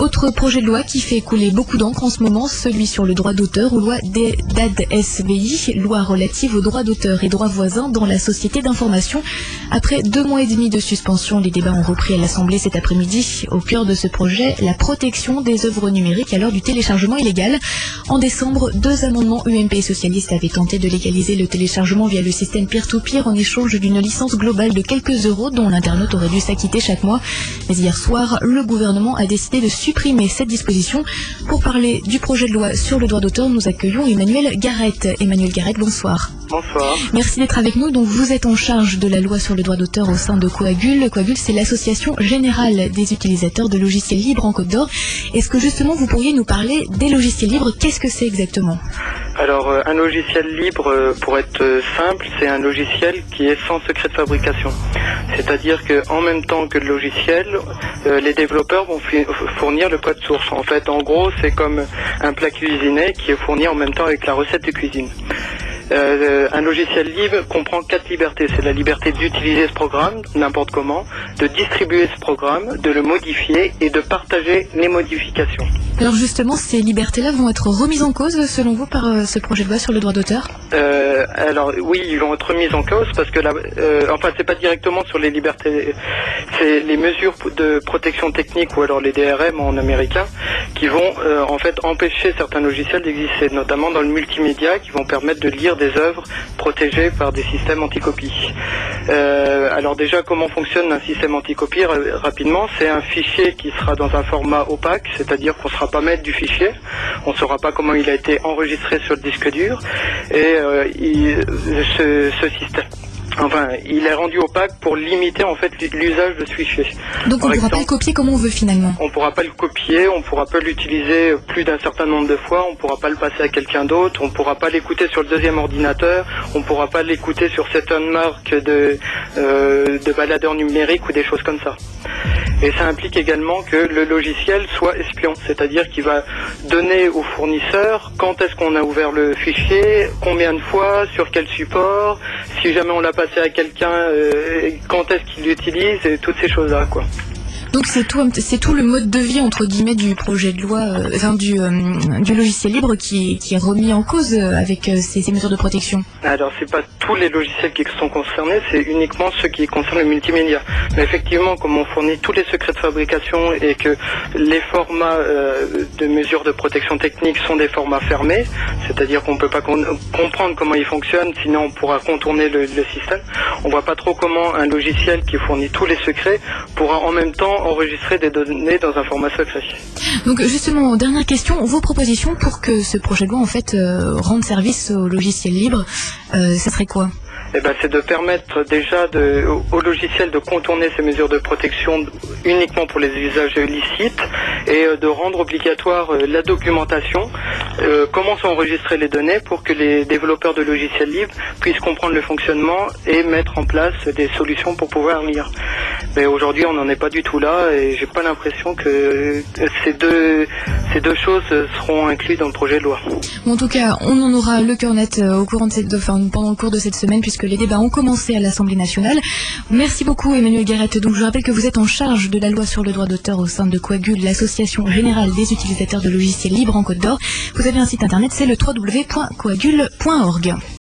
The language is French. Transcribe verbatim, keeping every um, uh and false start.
Autre projet de loi qui fait couler beaucoup d'encre en ce moment, celui sur le droit d'auteur ou loi D A D S V I, loi relative aux droits d'auteur et droits voisins dans la société d'information. Après deux mois et demi de suspension, les débats ont repris à l'Assemblée cet après-midi. Au cœur de ce projet, la protection des œuvres numériques à l'heure du téléchargement illégal. En décembre, deux amendements U M P et socialistes avaient tenté de légaliser le téléchargement via le système peer-to-peer en échange d'une licence globale de quelques euros dont l'internaute aurait dû s'acquitter chaque mois. Mais hier soir, le gouvernement a décidé de supprimer cette disposition. Pour parler du projet de loi sur le droit d'auteur, nous accueillons Emmanuel Garrett. Emmanuel Garrett, bonsoir. Bonsoir. Merci d'être avec nous. Donc vous êtes en charge de la loi sur le droit d'auteur au sein de Coagule. Coagule, c'est l'association générale des utilisateurs de logiciels libres en Côte d'Or. Est-ce que justement vous pourriez nous parler des logiciels libres? Qu'est-ce que c'est exactement? Alors euh, un logiciel libre, euh, pour être euh, simple, c'est un logiciel qui est sans secret de fabrication. C'est-à-dire qu'en même temps que le logiciel, euh, les développeurs vont fournir le code source. En fait, en gros, c'est comme un plat cuisiné qui est fourni en même temps avec la recette de cuisine. Euh, un logiciel libre comprend quatre libertés. C'est la liberté d'utiliser ce programme n'importe comment, de distribuer ce programme, de le modifier et de partager les modifications. Alors justement, ces libertés-là vont être remises en cause, selon vous, par euh, ce projet de loi sur le droit d'auteur? euh, Alors oui, ils vont être remises en cause parce que, la, euh, enfin, c'est pas directement sur les libertés, c'est les mesures de protection technique ou alors les D R M en américain qui vont euh, en fait empêcher certains logiciels d'exister, notamment dans le multimédia, qui vont permettre de lire des œuvres protégées par des systèmes anti-copie. Euh, alors déjà, comment fonctionne un système anti-copie? Rapidement, c'est un fichier qui sera dans un format opaque, c'est-à-dire qu'on ne sera pas maître du fichier, on ne saura pas comment il a été enregistré sur le disque dur, et euh, il, ce, ce système... Enfin, il est rendu opaque pour limiter en fait l'usage de ce fichier. Donc on ne pourra pas le copier comme on veut finalement. On ne pourra pas le copier, on ne pourra pas l'utiliser plus d'un certain nombre de fois, on ne pourra pas le passer à quelqu'un d'autre, on ne pourra pas l'écouter sur le deuxième ordinateur, on ne pourra pas l'écouter sur certaines marques de, euh, de baladeurs numériques ou des choses comme ça. Et ça implique également que le logiciel soit espion, c'est-à-dire qu'il va donner au fournisseur quand est-ce qu'on a ouvert le fichier, combien de fois, sur quel support, si jamais on l'a passé à quelqu'un, euh, quand est-ce qu'il l'utilise, et toutes ces choses-là, quoi. Donc c'est tout, c'est tout le mode de vie entre guillemets du projet de loi, euh, enfin du, euh, du logiciel libre qui, qui est remis en cause avec euh, ces, ces mesures de protection. Alors c'est pas tous les logiciels qui sont concernés, c'est uniquement ceux qui concernent le multimédia. Mais effectivement, comme on fournit tous les secrets de fabrication et que les formats euh, de mesures de protection technique sont des formats fermés, c'est-à-dire qu'on peut pas con- comprendre comment ils fonctionnent, sinon on pourra contourner le, le système. On voit pas trop comment un logiciel qui fournit tous les secrets pourra en même temps enregistrer des données dans un format secret. Donc justement, dernière question, vos propositions pour que ce projet de loi en fait euh, rende service au logiciel libre, euh, ça serait quoi? Eh ben, c'est de permettre déjà de, au, au logiciel de contourner ces mesures de protection uniquement pour les usages licites et euh, de rendre obligatoire euh, la documentation, euh, comment sont enregistrées les données pour que les développeurs de logiciels libres puissent comprendre le fonctionnement et mettre en place des solutions pour pouvoir lire. Mais aujourd'hui, on n'en est pas du tout là et j'ai pas l'impression que ces deux, ces deux choses seront incluses dans le projet de loi. Bon, en tout cas, on en aura le cœur net euh, au courant de cette, de, enfin, pendant le cours de cette semaine puisque les débats ont commencé à l'Assemblée nationale. Merci beaucoup Emmanuel Garrett. Donc je rappelle que vous êtes en charge de la loi sur le droit d'auteur au sein de Coagule, l'association générale des utilisateurs de logiciels libres en Côte d'Or. Vous avez un site internet, c'est le w w w point coagule point org.